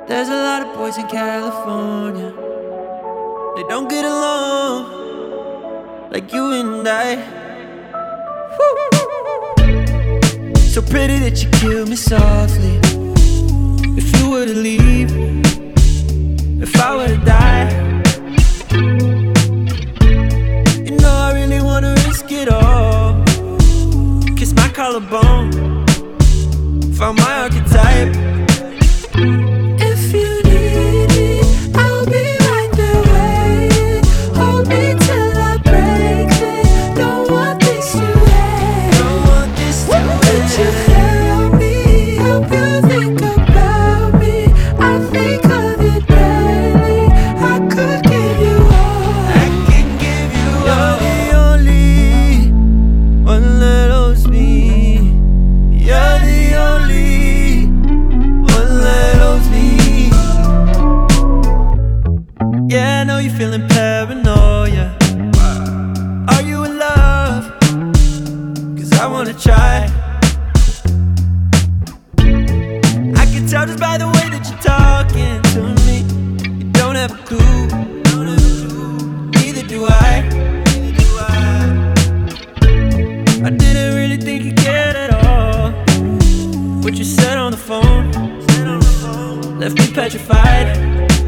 There's a lot of boys in California, they don't get along like you and I. Woo. So pretty that you kill me softly. If you were to leave, if I were to die, you know I really wanna risk it all. Kiss my collarbone, found my archetype. Yeah, I know you're feeling paranoia. Are you in love? Cause I wanna try. I can tell just by the way that you're talking to me. You don't have a clue, neither do I. I didn't really think you'd get it all. What you said on the phone left me petrified.